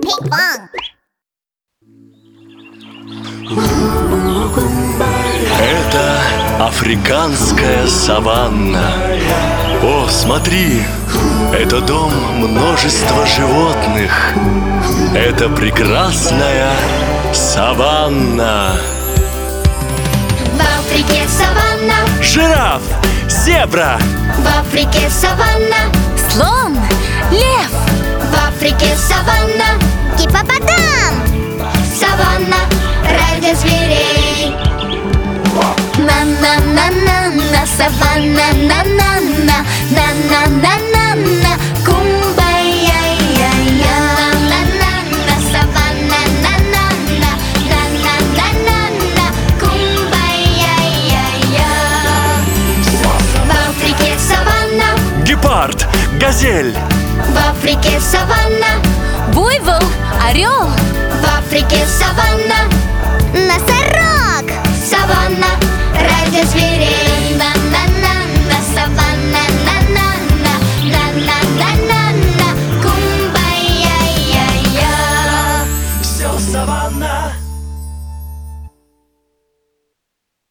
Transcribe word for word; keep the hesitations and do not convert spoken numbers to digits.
Пинг-понг. Это африканская саванна. О, смотри, это дом множества животных. Это прекрасная саванна. В Африке саванна, Жираф, зебра, в Африке саванна, Слон, лев, в Африке саванна, гиппопотам. саванна, рай для зверей. На-на-на-на-на, саванна, на-на-на, на-на-на-на-на, кумбая-я-я. На-на-на-на, саванна, на-на-на, на-на-на-на-на, кумбая-я-я. В Африке саванна, гепард, газель, в Африке саванна, Буйвол, орел, в Африке саванна, носорог. саванна, рай для зверей. На-на-на-на, саванна, на-на-на, на-на-на-на-на, кумбая-я-я. все саванна.